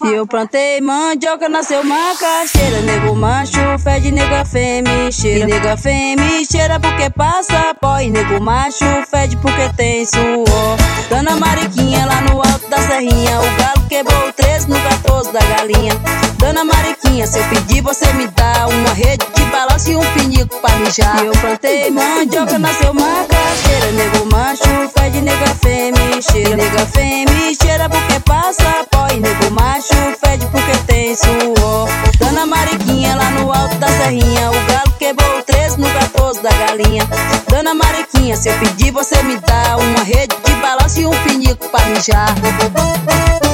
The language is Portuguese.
E eu plantei mandioca, nasceu macaxeira. Nego macho fede, nega fêmea cheira. E nega fêmea cheira porque passa pó. E nego macho fede porque tem suor. Dona Mariquinha lá no alto da serrinha, o galo quebrou o 13 no 14 da galinha. Dona Mariquinha, se eu pedir você me dá uma rede de balanço e um pinico pra mijar. E eu plantei mandioca, nasceu macaxeira. Nego macho fede, nega fêmea cheira. E nega fêmea cheira porque passa pó. E nego macho fede porque tem suor. Dona Mariquinha lá no alto da serrinha, o galo quebrou o 13 no 14 da galinha. Dona Mariquinha, se eu pedir você me dá uma rede de balanço e um pinico pra mijar.